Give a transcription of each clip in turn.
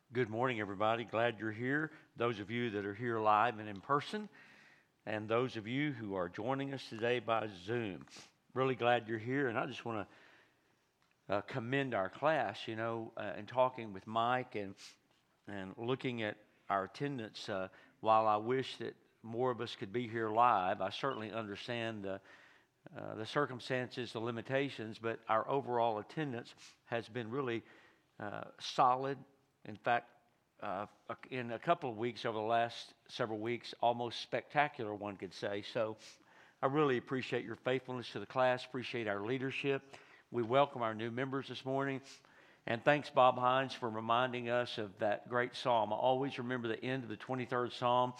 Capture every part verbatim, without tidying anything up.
Good morning, everybody. Glad you're here. Those of you that are here live and in person, and those of you who are joining us today by Zoom. Really glad you're here, and I just want to uh, commend our class, you know, uh, and talking with Mike and, and looking at our attendance. Uh, while I wish that more of us could be here live, I certainly understand the, uh, the circumstances, the limitations, but our overall attendance has been really uh, solid. In fact, uh, in a couple of weeks, over the last several weeks, almost spectacular, one could say. So I really appreciate your faithfulness to the class, appreciate our leadership. We welcome our new members this morning. And thanks, Bob Hines, for reminding us of that great psalm. I always remember the end of the twenty-third Psalm.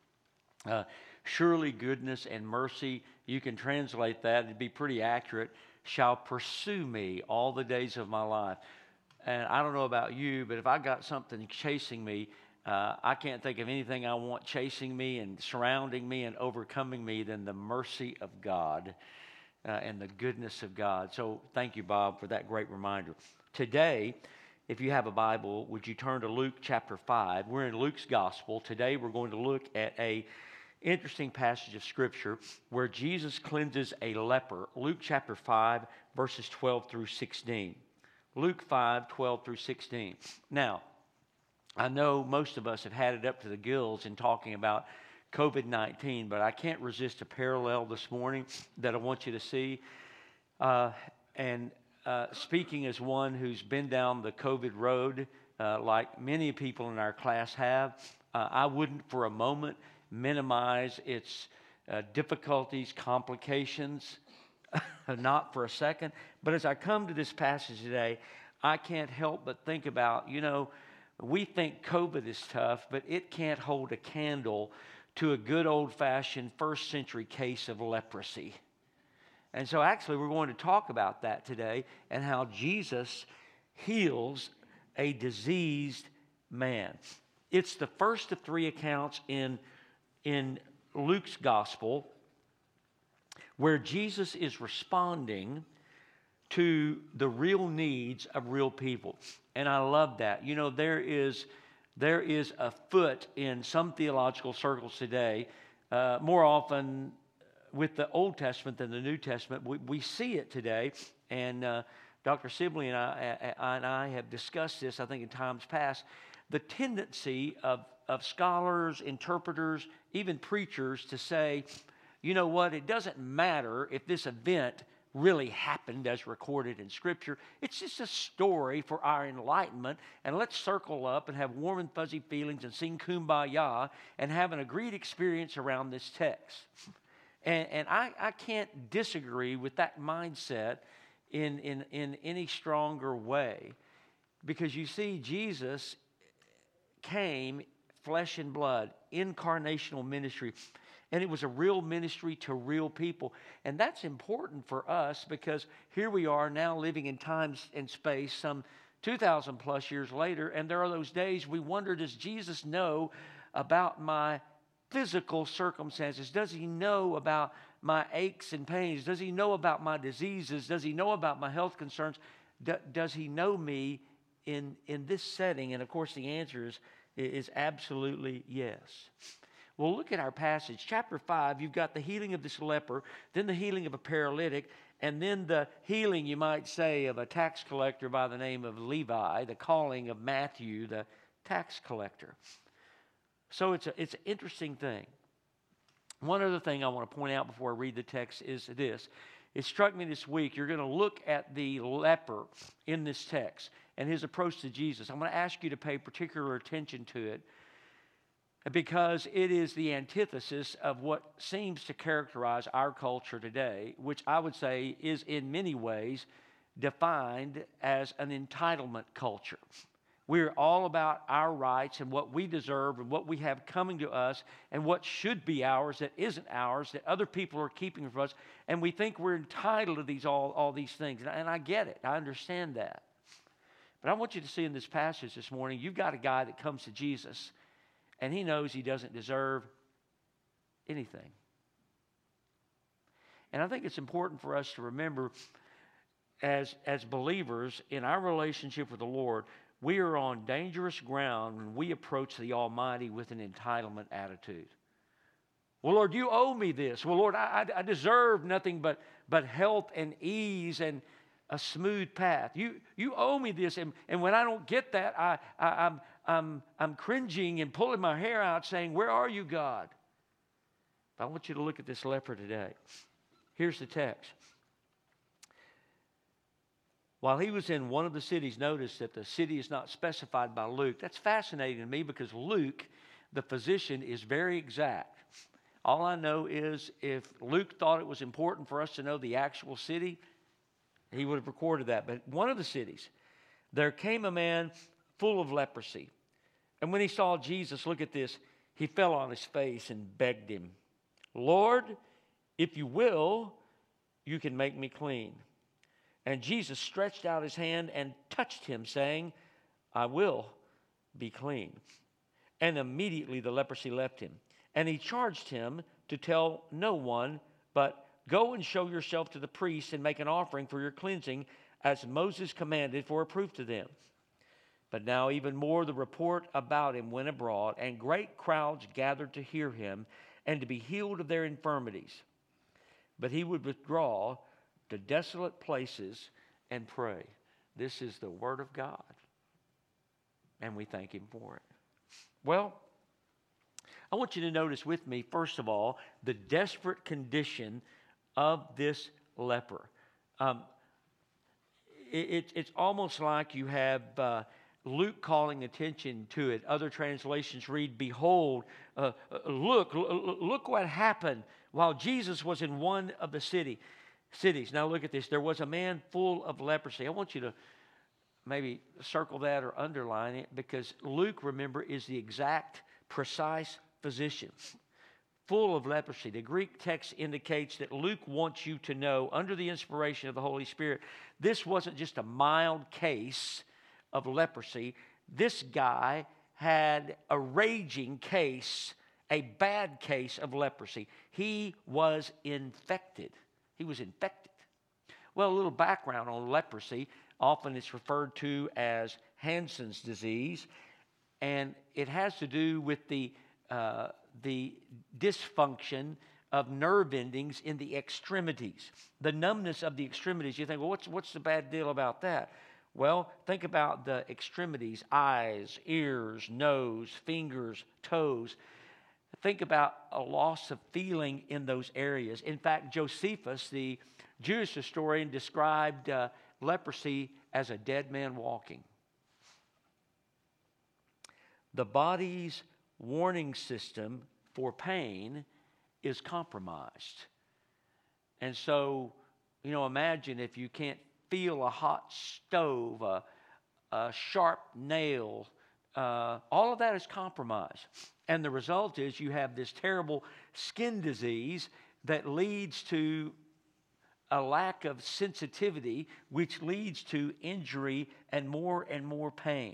Uh, Surely goodness and mercy, you can translate that, it'd be pretty accurate, shall pursue me all the days of my life. And I don't know about you, but if I got something chasing me, uh, I can't think of anything I want chasing me and surrounding me and overcoming me than the mercy of God uh, and the goodness of God. So thank you, Bob, for that great reminder. Today, if you have a Bible, would you turn to Luke chapter five? We're in Luke's Gospel. Today we're going to look at a interesting passage of Scripture where Jesus cleanses a leper. Luke chapter five, verses twelve through sixteen. Luke five, twelve through sixteen. Now, I know most of us have had it up to the gills in talking about covid nineteen, but I can't resist a parallel this morning that I want you to see. Uh, and uh, speaking as one who's been down the COVID road, uh, like many people in our class have, uh, I wouldn't for a moment minimize its uh, difficulties, complications, not for a second. But as I come to this passage today, I can't help but think about, you know, we think COVID is tough, but it can't hold a candle to a good old-fashioned first century case of leprosy. And so actually we're going to talk about that today and how Jesus heals a diseased man. It's the first of three accounts in, in Luke's gospel where Jesus is responding to the real needs of real people. And I love that. You know, there is there is a foot in some theological circles today, uh, more often with the Old Testament than the New Testament. We, we see it today, and uh, Doctor Sibley and I, I, and I have discussed this, I think, in times past, the tendency of, of scholars, interpreters, even preachers to say, you know what, it doesn't matter if this event really happened as recorded in Scripture. It's just a story for our enlightenment, and let's circle up and have warm and fuzzy feelings and sing Kumbaya and have an agreed experience around this text. And, and I, I can't disagree with that mindset in, in, in any stronger way, because you see, Jesus came flesh and blood, incarnational ministry. And it was a real ministry to real people. And that's important for us because here we are now living in time and space some two thousand plus years later. And there are those days we wonder, does Jesus know about my physical circumstances? Does he know about my aches and pains? Does he know about my diseases? Does he know about my health concerns? D- does he know me in, in this setting? And of course the answer is, is absolutely yes. Well, look at our passage. Chapter five, you've got the healing of this leper, then the healing of a paralytic, and then the healing, you might say, of a tax collector by the name of Levi, the calling of Matthew, the tax collector. So it's, a, it's an interesting thing. One other thing I want to point out before I read the text is this. It struck me this week, you're going to look at the leper in this text and his approach to Jesus. I'm going to ask you to pay particular attention to it, because it is the antithesis of what seems to characterize our culture today, which I would say is in many ways defined as an entitlement culture. We're all about our rights and what we deserve and what we have coming to us and what should be ours that isn't ours, that other people are keeping from us, and we think we're entitled to these all, all these things. And I, and I get it. I understand that. But I want you to see in this passage this morning, you've got a guy that comes to Jesus and he knows he doesn't deserve anything. And I think it's important for us to remember as, as believers in our relationship with the Lord, we are on dangerous ground when we approach the Almighty with an entitlement attitude. Well, Lord, you owe me this. Well, Lord, I, I, I deserve nothing but, but health and ease and a smooth path. You, you owe me this. And, and when I don't get that, I, I, I'm, I'm, I'm cringing and pulling my hair out saying, where are you, God? But I want you to look at this leper today. Here's the text. While he was in one of the cities, notice that the city is not specified by Luke. That's fascinating to me because Luke, the physician, is very exact. All I know is if Luke thought it was important for us to know the actual city, he would have recorded that. But one of the cities, there came a man full of leprosy. And when he saw Jesus, look at this, he fell on his face and begged him, Lord, if you will, you can make me clean. And Jesus stretched out his hand and touched him, saying, I will be clean. And immediately the leprosy left him. And he charged him to tell no one, but go and show yourself to the priest and make an offering for your cleansing, as Moses commanded, for a proof to them. But now even more the report about him went abroad, and great crowds gathered to hear him and to be healed of their infirmities. But he would withdraw to desolate places and pray. This is the word of God, and we thank him for it. Well, I want you to notice with me, first of all, the desperate condition of this leper. Um, it, it, it's almost like you have uh, Luke calling attention to it. Other translations read, behold, uh, look, look what happened while Jesus was in one of the city, cities. Now look at this. There was a man full of leprosy. I want you to maybe circle that or underline it, because Luke, remember, is the exact, precise physician, full of leprosy. The Greek text indicates that Luke wants you to know, under the inspiration of the Holy Spirit, this wasn't just a mild case of leprosy. This guy had a raging case, a bad case of leprosy. He was infected. He was infected. Well, a little background on leprosy. Often it's referred to as Hansen's disease, and it has to do with the Uh, the dysfunction of nerve endings in the extremities, the numbness of the extremities. You think, well, what's, what's the bad deal about that? Well, think about the extremities, eyes, ears, nose, fingers, toes. Think about a loss of feeling in those areas. In fact, Josephus, the Jewish historian, described uh, leprosy as a dead man walking. The body's warning system for pain is compromised. And so, you know, imagine if you can't feel a hot stove, a, a sharp nail, uh, all of that is compromised. And the result is you have this terrible skin disease that leads to a lack of sensitivity, which leads to injury and more and more pain.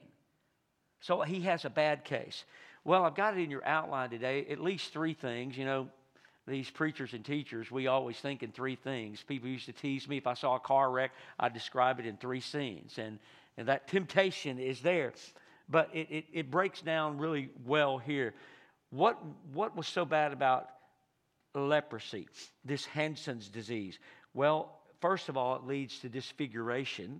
So he has a bad case. Well, I've got it in your outline today, at least three things. You know, these preachers and teachers, we always think in three things. People used to tease me if I saw a car wreck, I'd describe it in three scenes. And, and that temptation is there. But it, it, it breaks down really well here. What, what was so bad about leprosy, this Hansen's disease? Well, first of all, it leads to disfiguration.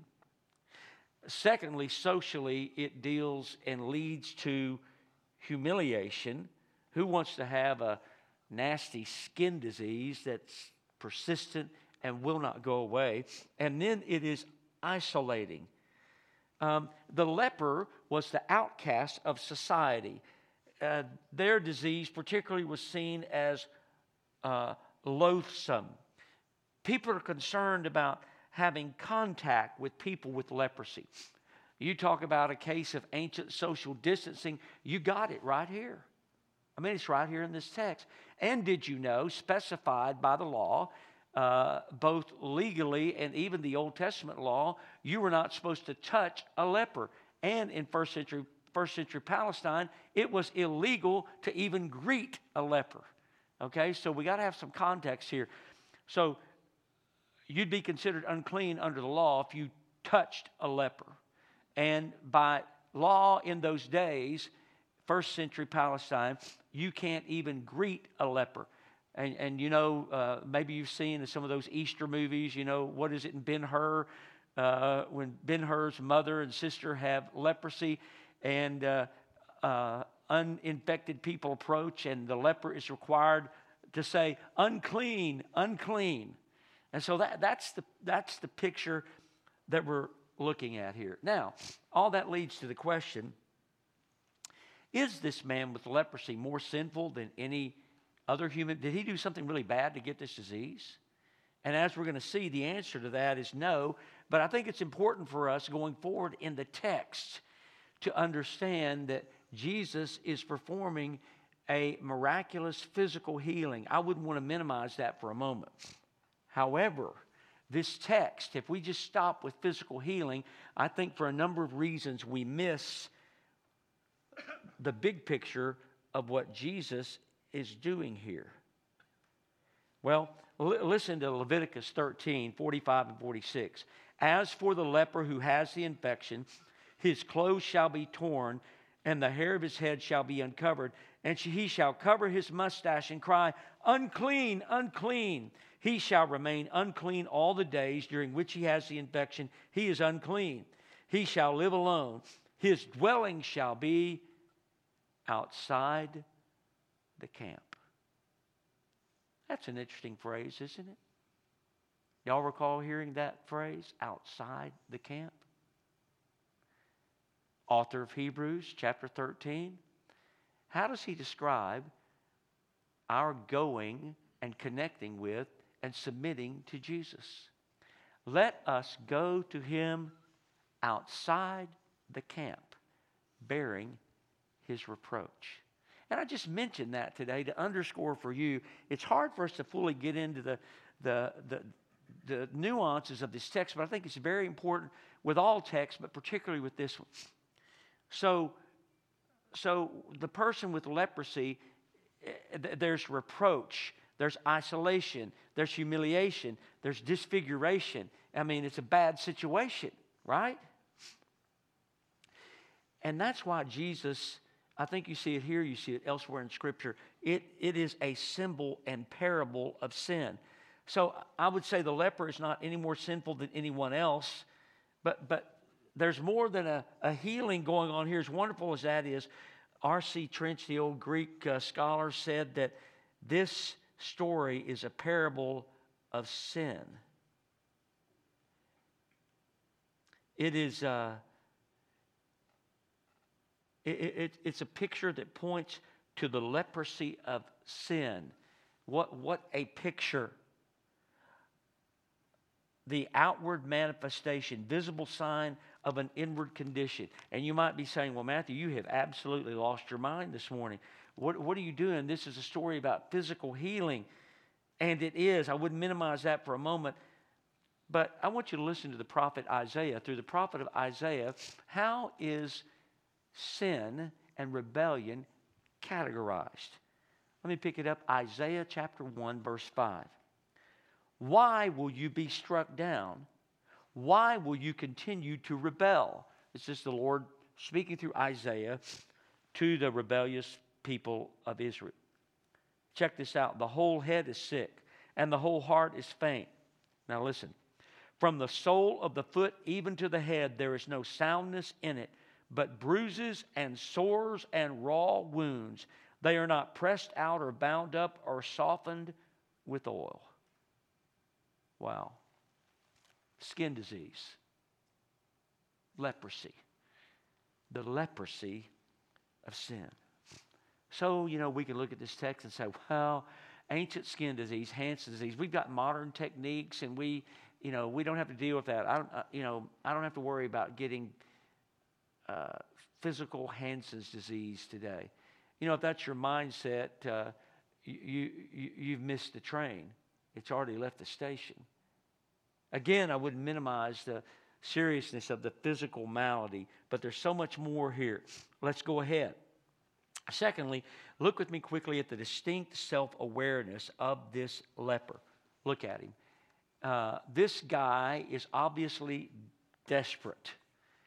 Secondly, socially, it deals and leads to humiliation. Who wants to have a nasty skin disease that's persistent and will not go away? And then it is isolating. Um, the leper was the outcast of society. Uh, their disease particularly was seen as uh, loathsome. People are concerned about having contact with people with leprosy. You talk about a case of ancient social distancing, you got it right here. I mean, it's right here in this text. And did you know, specified by the law, uh, both legally and even the Old Testament law, you were not supposed to touch a leper. And in first century, first century Palestine, it was illegal to even greet a leper. Okay, so we got to have some context here. So you'd be considered unclean under the law if you touched a leper. And by law in those days, first century Palestine, you can't even greet a leper. And, and you know, uh, maybe you've seen in some of those Easter movies, you know, what is it in Ben-Hur, uh, when Ben-Hur's mother and sister have leprosy, and uh, uh, uninfected people approach, and the leper is required to say, unclean, unclean. And so that, that's the that's the picture that we're looking at here. Now, all that leads to the question, is this man with leprosy more sinful than any other human? Did he do something really bad to get this disease? And as we're going to see, the answer to that is no. But I think it's important for us going forward in the text to understand that Jesus is performing a miraculous physical healing. I wouldn't want to minimize that for a moment. However, this text, if we just stop with physical healing, I think for a number of reasons we miss the big picture of what Jesus is doing here. Well, l- listen to Leviticus thirteen, forty-five and forty-six. As for the leper who has the infection, his clothes shall be torn, and the hair of his head shall be uncovered, and he shall cover his mustache and cry, unclean, unclean. He shall remain unclean all the days during which he has the infection. He is unclean. He shall live alone. His dwelling shall be outside the camp. That's an interesting phrase, isn't it? Y'all recall hearing that phrase, outside the camp? Author of Hebrews, chapter thirteen. How does he describe our going and connecting with and submitting to Jesus? Let us go to him outside the camp, bearing his reproach. And I just mentioned that today to underscore for you, it's hard for us to fully get into the, the, the, the nuances of this text, but I think it's very important with all texts, but particularly with this one. So, so the person with leprosy, there's reproach, there's isolation, there's humiliation, there's disfiguration. I mean, it's a bad situation, right? And that's why Jesus, I think you see it here, you see it elsewhere in Scripture, it, it is a symbol and parable of sin. So I would say the leper is not any more sinful than anyone else, but, but there's more than a, a healing going on here. As wonderful as that is, R C Trench, the old Greek uh, scholar, said that this story is a parable of sin. It is uh, it, it, it's a picture that points to the leprosy of sin. What, what a picture. The outward manifestation, visible sign of an inward condition. And you might be saying, well, Matthew, you have absolutely lost your mind this morning. What, what are you doing? This is a story about physical healing. And it is. I wouldn't minimize that for a moment. But I want you to listen to the prophet Isaiah. Through the prophet of Isaiah, how is sin and rebellion categorized? Let me pick it up. Isaiah chapter one, verse five. Why will you be struck down? Why will you continue to rebel? This is the Lord speaking through Isaiah to the rebellious people of Israel. Check this out. The whole head is sick, and the whole heart is faint. Now listen. From the sole of the foot even to the head, there is no soundness in it, but bruises and sores and raw wounds. They are not pressed out or bound up or softened with oil. Wow. Skin disease. Leprosy. The leprosy of sin. So, you know, we can look at this text and say, well, ancient skin disease, Hansen's disease, we've got modern techniques and we, you know, we don't have to deal with that. I don't, uh, you know, I don't have to worry about getting uh, physical Hansen's disease today. You know, if that's your mindset, uh, you, you, you've missed the train. It's already left the station. Again, I wouldn't minimize the seriousness of the physical malady, but there's so much more here. Let's go ahead. Secondly, look with me quickly at the distinct self-awareness of this leper. Look at him. Uh, this guy is obviously desperate.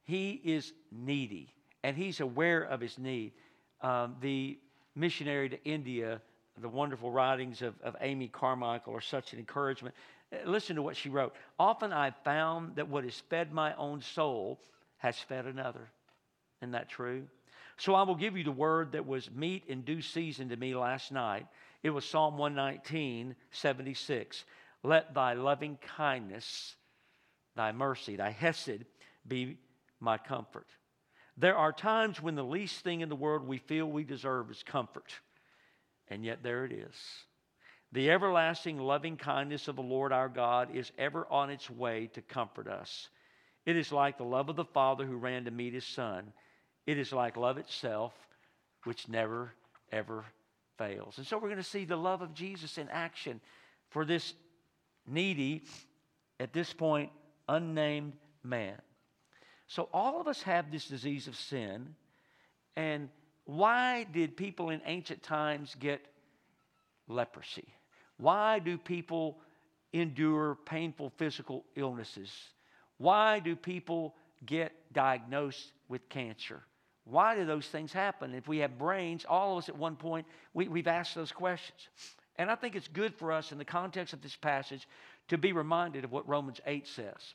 He is needy, and he's aware of his need. Um, the missionary to India, the wonderful writings of, of Amy Carmichael are such an encouragement. Listen to what she wrote. Often I've found that what has fed my own soul has fed another. Isn't that true? So I will give you the word that was meat in due season to me last night. It was Psalm one nineteen, seventy-six. Let thy loving kindness, thy mercy, thy hesed be my comfort. There are times when the least thing in the world we feel we deserve is comfort. And yet there it is. The everlasting loving kindness of the Lord our God is ever on its way to comfort us. It is like the love of the Father who ran to meet his Son. It is like love itself, which never, ever fails. And so we're going to see the love of Jesus in action for this needy, at this point, unnamed man. So all of us have this disease of sin. And why did people in ancient times get leprosy? Why do people endure painful physical illnesses? Why do people get diagnosed with cancer? Why do those things happen? If we have brains, all of us at one point, we, we've asked those questions. And I think it's good for us in the context of this passage to be reminded of what Romans eight says.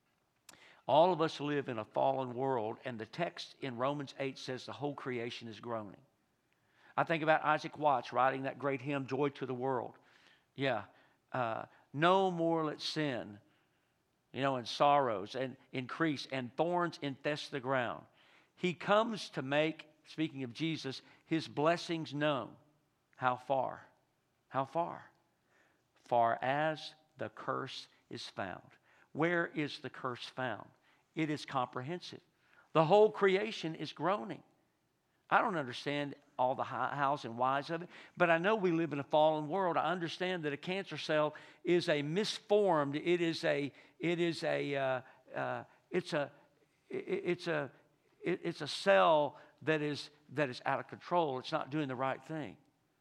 All of us live in a fallen world, and the text in Romans eight says the whole creation is groaning. I think about Isaac Watts writing that great hymn, Joy to the World. Yeah, uh, no more let sin, you know, and sorrows and increase, and thorns infest the ground. He comes to make, speaking of Jesus, his blessings known. How far? How far? Far as the curse is found. Where is the curse found? It is comprehensive. The whole creation is groaning. I don't understand all the hows and whys of it, but I know we live in a fallen world. I understand that a cancer cell is a misformed. It is a. It is a. Uh, uh, it's a. It, it's a. It, it's a cell that is that is out of control. It's not doing the right thing.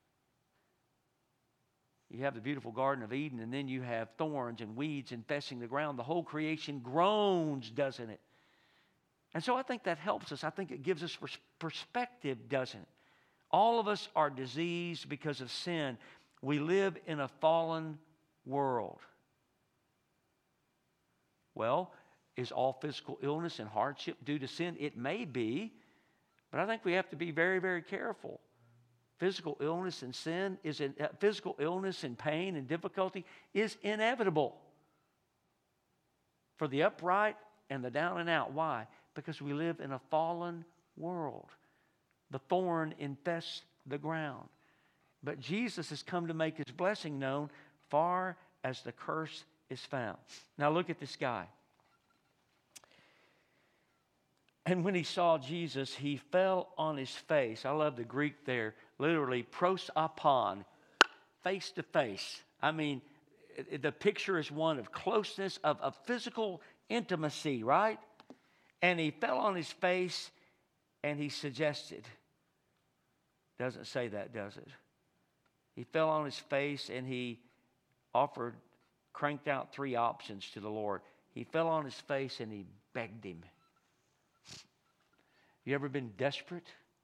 You have the beautiful Garden of Eden, and then you have thorns and weeds infesting the ground. The whole creation groans, doesn't it? And so I think that helps us. I think it gives us perspective, doesn't it? All of us are diseased because of sin. We live in a fallen world. Well, is all physical illness and hardship due to sin? It may be, but I think we have to be very, very careful. Physical illness and sin is in, uh, physical illness and pain and difficulty is inevitable for the upright and the down and out. Why? Because we live in a fallen world. The thorn infests the ground. But Jesus has come to make his blessing known far as the curse is found. Now look at this guy. And when he saw Jesus, he fell on his face. I love the Greek there. Literally, pros apon, face to face. I mean, the picture is one of closeness, of, of physical intimacy, right? And he fell on his face and he suggested. Doesn't say that, does it? He fell on his face and he offered, cranked out three options to the Lord. He fell on his face and he begged him. You ever been desperate?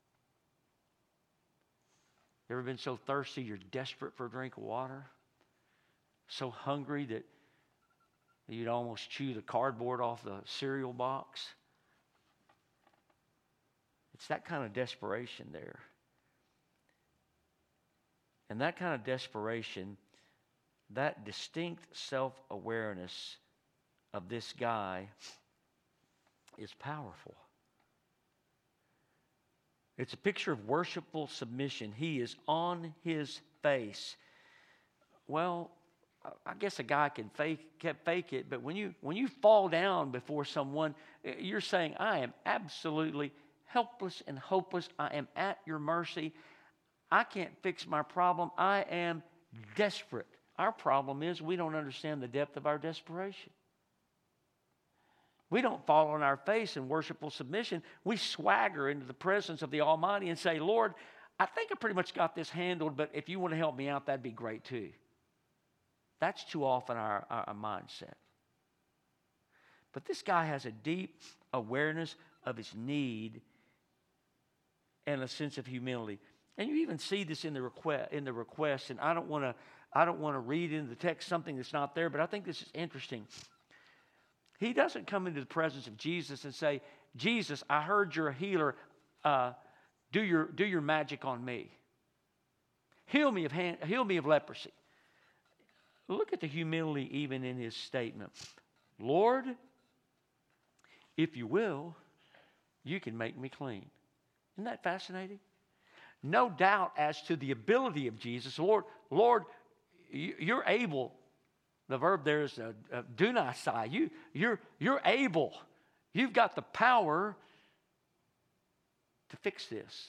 You ever been so thirsty you're desperate for a drink of water? So hungry that you'd almost chew the cardboard off the cereal box? It's that kind of desperation there. And that kind of desperation, that distinct self-awareness of this guy is powerful. It's a picture of worshipful submission. He is on his face. Well, I guess a guy can fake, can fake it, but when you when you fall down before someone, you're saying, I am absolutely helpless and hopeless. I am at your mercy. I can't fix my problem. I am desperate. Our problem is we don't understand the depth of our desperation. We don't fall on our face in worshipful submission. We swagger into the presence of the Almighty and say, Lord, I think I pretty much got this handled, but if you want to help me out, that'd be great too. That's too often our, our, our mindset. But this guy has a deep awareness of his need and a sense of humility. And you even see this in the request, in the request. And I don't want to, I don't want to read into the text something that's not there, but I think this is interesting. He doesn't come into the presence of Jesus and say, Jesus, I heard you're a healer. Uh, do your do your magic on me. Heal me of hand, heal me of leprosy. Look at the humility even in his statement. Lord, if you will, you can make me clean. Isn't that fascinating? No doubt as to the ability of Jesus. Lord, Lord, you're able. The verb there is uh, uh, dunasai. You, you're, you're able. You've got the power to fix this.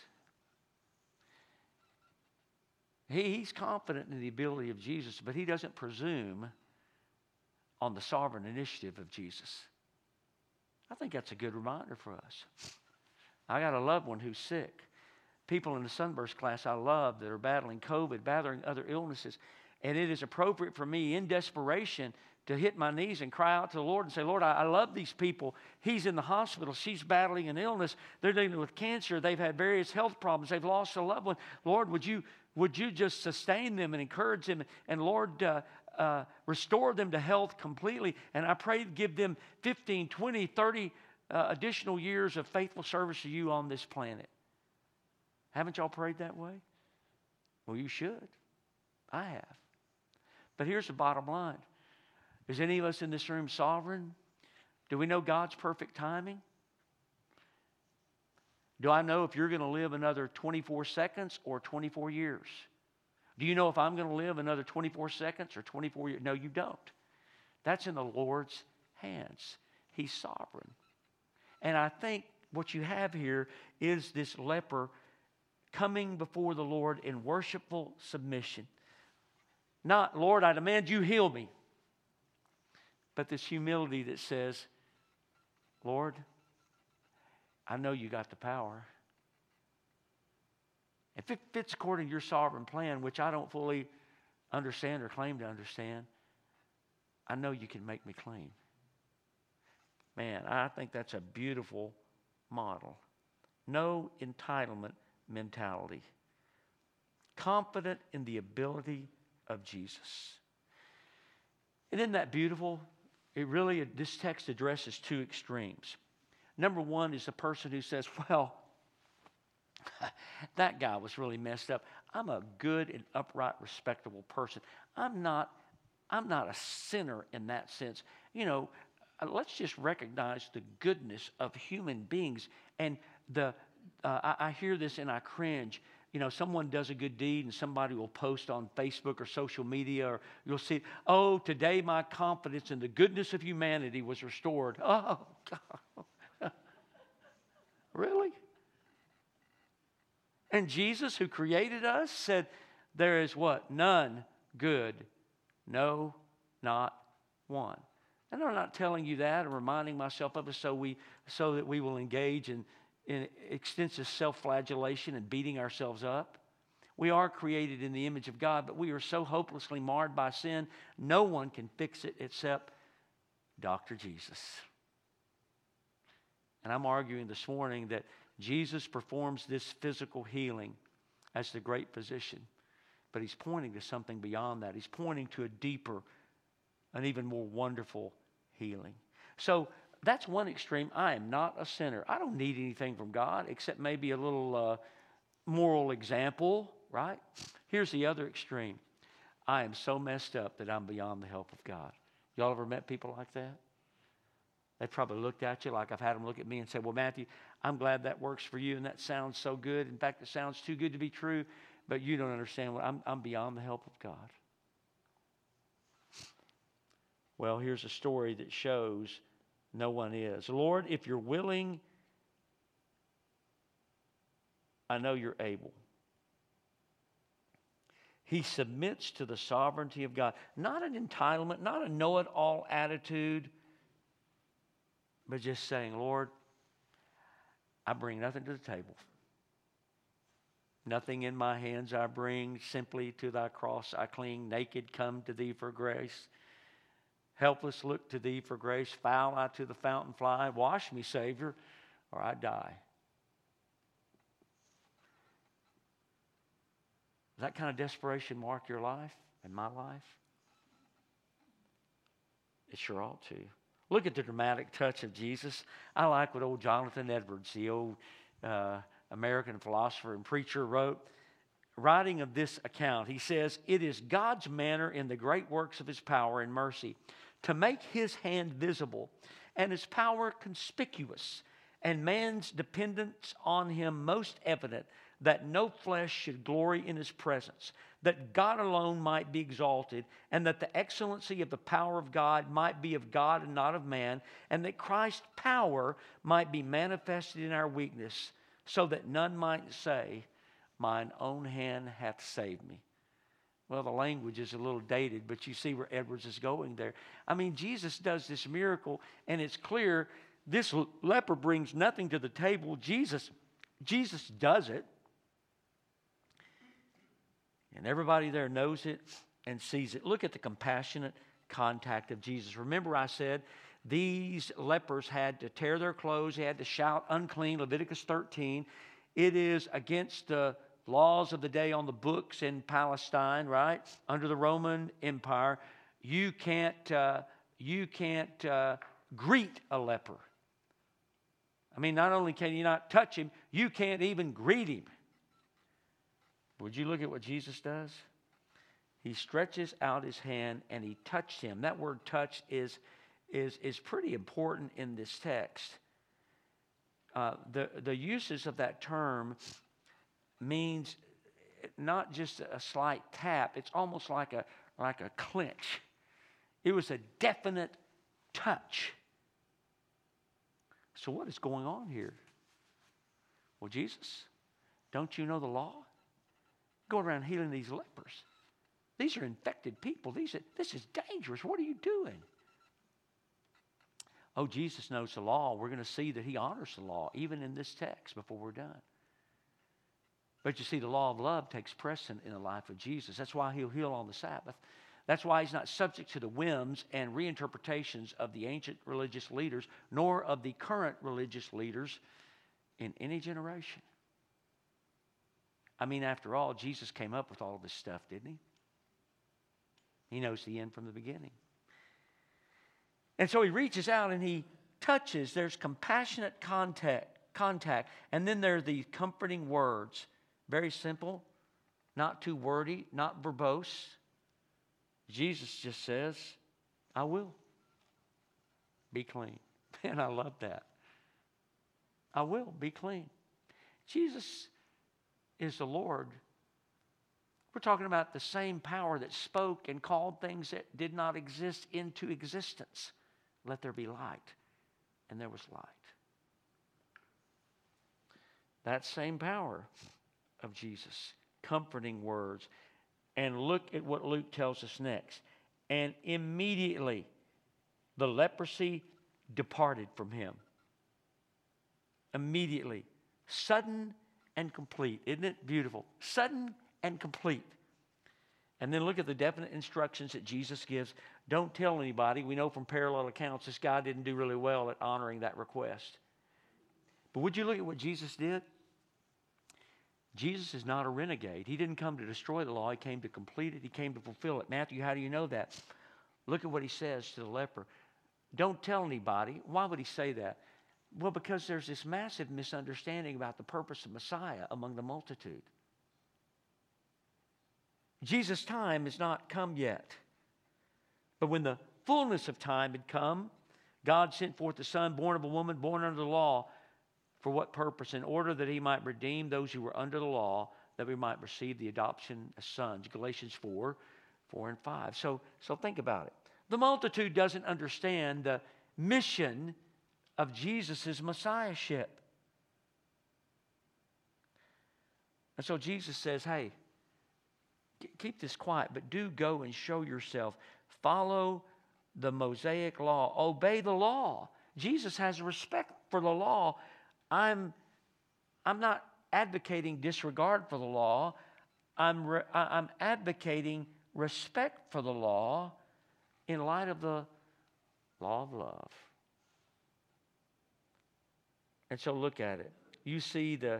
He, he's confident in the ability of Jesus, but he doesn't presume on the sovereign initiative of Jesus. I think that's a good reminder for us. I got a loved one who's sick. People in the Sunburst class I love that are battling COVID, battling other illnesses. And it is appropriate for me in desperation to hit my knees and cry out to the Lord and say, Lord, I, I love these people. He's in the hospital. She's battling an illness. They're dealing with cancer. They've had various health problems. They've lost a loved one. Lord, would you, would you just sustain them and encourage them? And Lord, uh, uh, restore them to health completely. And I pray to give them fifteen, twenty, thirty uh, additional years of faithful service to you on this planet. Haven't y'all prayed that way? Well, you should. I have. But here's the bottom line. Is any of us in this room sovereign? Do we know God's perfect timing? Do I know if you're going to live another twenty-four seconds or twenty-four years? Do you know if I'm going to live another twenty-four seconds or twenty-four years? No, you don't. That's in the Lord's hands. He's sovereign. And I think what you have here is this leper coming before the Lord in worshipful submission. Not, Lord, I demand you heal me. But this humility that says, Lord, I know you got the power. If it fits according to your sovereign plan, which I don't fully understand or claim to understand, I know you can make me clean. Man, I think that's a beautiful model. No entitlement mentality. Confident in the ability of Jesus. And isn't that beautiful? It really, this text addresses two extremes. Number one is the person who says, well, that guy was really messed up. I'm a good and upright, respectable person. I'm not, I'm not a sinner in that sense. You know, let's just recognize the goodness of human beings. And the uh, I, I hear this and I cringe. You know, someone does a good deed and somebody will post on Facebook or social media, or you'll see, oh, today my confidence in the goodness of humanity was restored. Oh, God. Really? And Jesus, who created us, said, there is what? None good. No, not one. And I'm not telling you that or reminding myself of it so we so that we will engage in, in extensive self-flagellation and beating ourselves up. We are created in the image of God, but we are so hopelessly marred by sin, no one can fix it except Doctor Jesus. And I'm arguing this morning that Jesus performs this physical healing as the great physician, but he's pointing to something beyond that. He's pointing to a deeper, an even more wonderful healing. So that's one extreme. I am not a sinner. I don't need anything from God except maybe a little uh, moral example, right? Here's the other extreme. I am so messed up that I'm beyond the help of God. Y'all ever met people like that? They probably looked at you like I've had them look at me and say, well, Matthew, I'm glad that works for you and that sounds so good. In fact, it sounds too good to be true, but you don't understand. What I'm, I'm beyond the help of God. Well, here's a story that shows no one is. Lord, if you're willing, I know you're able. He submits to the sovereignty of God. Not an entitlement, not a know-it-all attitude, but just saying, Lord, I bring nothing to the table. Nothing in my hands I bring. Simply to thy cross I cling. Naked come to thee for grace. Helpless look to thee for grace. Foul I to the fountain fly. Wash me, Savior, or I die. Does that kind of desperation mark your life and my life? It sure ought to. Look at the dramatic touch of Jesus. I like what old Jonathan Edwards, the old uh, American philosopher and preacher, wrote. Writing of this account, he says, "It is God's manner in the great works of His power and mercy to make His hand visible and His power conspicuous, and man's dependence on Him most evident, that no flesh should glory in His presence, that God alone might be exalted, and that the excellency of the power of God might be of God and not of man, and that Christ's power might be manifested in our weakness, so that none might say, mine own hand hath saved me." Well, the language is a little dated, but you see where Edwards is going there. I mean, Jesus does this miracle, and it's clear this leper brings nothing to the table. Jesus, Jesus does it. And everybody there knows it and sees it. Look at the compassionate contact of Jesus. Remember I said these lepers had to tear their clothes. They had to shout unclean, Leviticus thirteen. It is against the laws of the day on the books in Palestine, right? Under the Roman Empire, you can't, uh, you can't uh, greet a leper. I mean, not only can you not touch him, you can't even greet him. Would you look at what Jesus does? He stretches out His hand and He touched him. That word touch is, is, is pretty important in this text. Uh, the, the uses of that term means not just a slight tap. It's almost like a, like a clinch. It was a definite touch. So what is going on here? Well, Jesus, don't you know the law? Going around healing these lepers. These are infected people. These are, this is dangerous. What are you doing? Oh, Jesus knows the law. We're going to see that He honors the law, even in this text, before we're done. But you see, the law of love takes precedent in the life of Jesus. That's why He'll heal on the Sabbath. That's why He's not subject to the whims and reinterpretations of the ancient religious leaders, nor of the current religious leaders in any generation. I mean, after all, Jesus came up with all this stuff, didn't He? He knows the end from the beginning. And so He reaches out and He touches. There's compassionate contact, contact. And then there are the comforting words. Very simple, not too wordy, not verbose. Jesus just says, I will. Be clean. Man, I love that. I will be clean. Jesus is the Lord. We're talking about the same power that spoke and called things that did not exist into existence. Let there be light. And there was light. That same power of Jesus. Comforting words. And look at what Luke tells us next. And immediately the leprosy departed from him. Immediately. Sudden and complete. Isn't it beautiful? Sudden and complete. And then look at the definite instructions that Jesus gives. Don't tell anybody. We know from parallel accounts this guy didn't do really well at honoring that request. But would you look at what Jesus did? Jesus is not a renegade. He didn't come to destroy the law. He came to complete it. He came to fulfill it. Matthew, how do you know that? Look at what He says to the leper. Don't tell anybody. Why would He say that? Well, because there's this massive misunderstanding about the purpose of Messiah among the multitude. Jesus' time has not come yet. But when the fullness of time had come, God sent forth the Son, born of a woman, born under the law. For what purpose? In order that He might redeem those who were under the law, that we might receive the adoption as sons. Galatians four, four and five. So, so think about it. The multitude doesn't understand the mission of Jesus' messiahship. And so Jesus says, hey, keep this quiet, but do go and show yourself. Follow the Mosaic law. Obey the law. Jesus has respect for the law. I'm, I'm not advocating disregard for the law. I'm, re, I'm advocating respect for the law in light of the Law of love. And so look at it. You see the,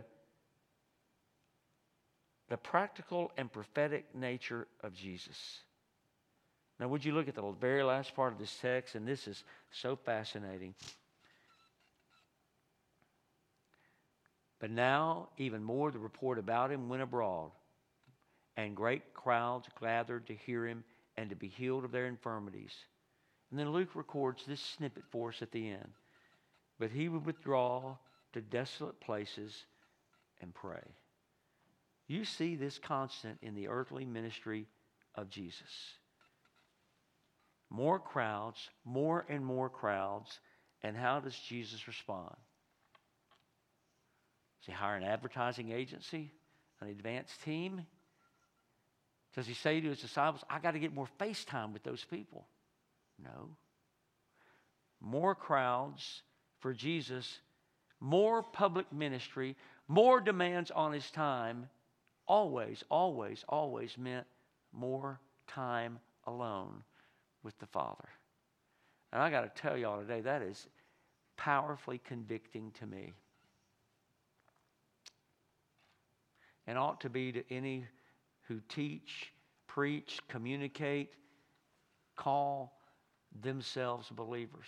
the practical and prophetic nature of Jesus. Now, would you look at the very last part of this text? And this is so fascinating. But now, even more, the report about him went abroad, and great crowds gathered to hear him and to be healed of their infirmities. And then Luke records this snippet for us at the end. But he would withdraw to desolate places and pray. You see this constant in the earthly ministry of Jesus. More crowds, more and more crowds. And how does Jesus respond? Does he hire an advertising agency, an advanced team? Does he say to his disciples, I got to get more face time with those people? No. More crowds for Jesus, more public ministry, more demands on his time, always, always, always meant more time alone with the Father. And I got to tell y'all today, that is powerfully convicting to me. And ought to be to any who teach, preach, communicate, call themselves believers.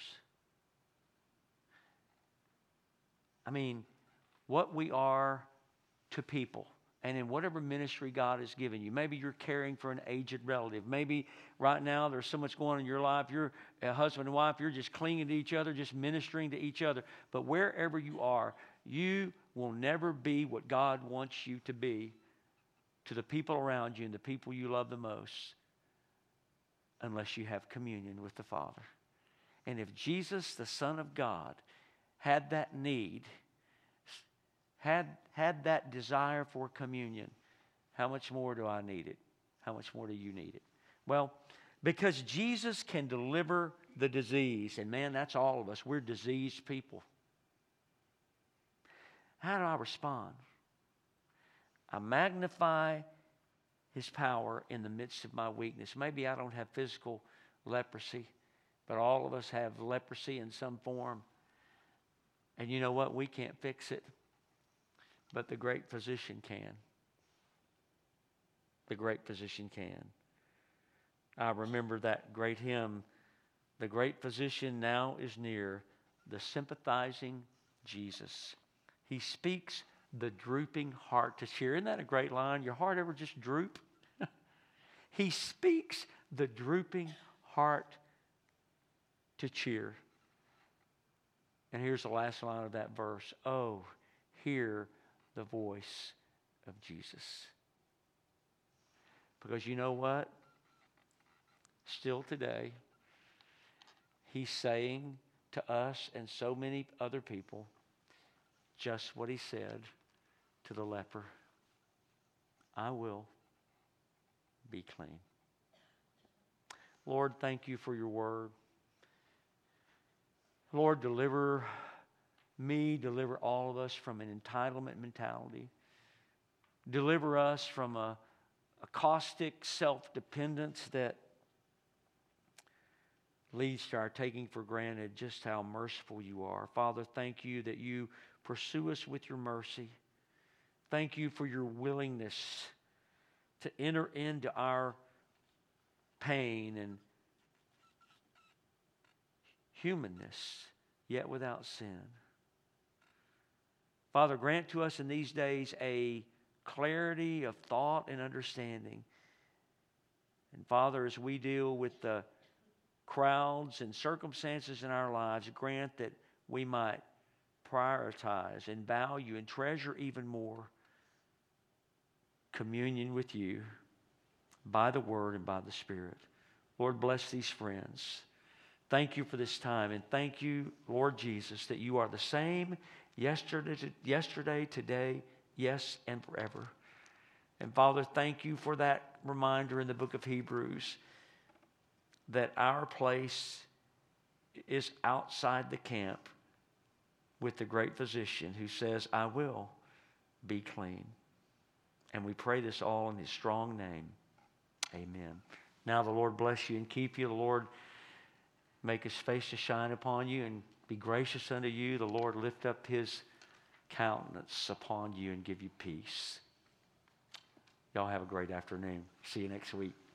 I mean, what we are to people, and in whatever ministry God has given you. Maybe you're caring for an aged relative. Maybe right now there's so much going on in your life. You're a husband and wife. You're just clinging to each other, just ministering to each other. But wherever you are, you will never be what God wants you to be to the people around you and the people you love the most unless you have communion with the Father. And if Jesus, the Son of God, had that need, had, had that desire for communion, how much more do I need it? How much more do you need it? Well, because Jesus can deliver the disease, and man, that's all of us. We're diseased people. How do I respond? I magnify his power in the midst of my weakness. Maybe I don't have physical leprosy, but all of us have leprosy in some form. And you know what? We can't fix it, but the great physician can. The great physician can. I remember that great hymn, the great physician now is near, the sympathizing Jesus. He speaks the drooping heart to cheer. Isn't that a great line? Your heart ever just droop? He speaks the drooping heart to cheer. And here's the last line of that verse. Oh, hear the voice of Jesus. Because you know what? Still today, he's saying to us and so many other people just what he said to the leper. I will be clean. Lord, thank you for your word. Lord, deliver me, deliver all of us from an entitlement mentality. Deliver us from a, a caustic self-dependence that leads to our taking for granted just how merciful you are. Father, thank you that you pursue us with your mercy. Thank you for your willingness to enter into our pain and humanness, yet without sin. Father, grant to us in these days a clarity of thought and understanding. And Father, as we deal with the crowds and circumstances in our lives, grant that we might prioritize and value and treasure even more communion with you by the Word and by the Spirit. Lord, bless these friends. Thank you for this time, and thank you, Lord Jesus, that you are the same yesterday, yesterday, today, yes, and forever. And Father, thank you for that reminder in the book of Hebrews that our place is outside the camp with the great physician who says, I will be clean. And we pray this all in his strong name. Amen. Now the Lord bless you and keep you. The Lord make his face to shine upon you and be gracious unto you. The Lord lift up his countenance upon you and give you peace. Y'all have a great afternoon. See you next week.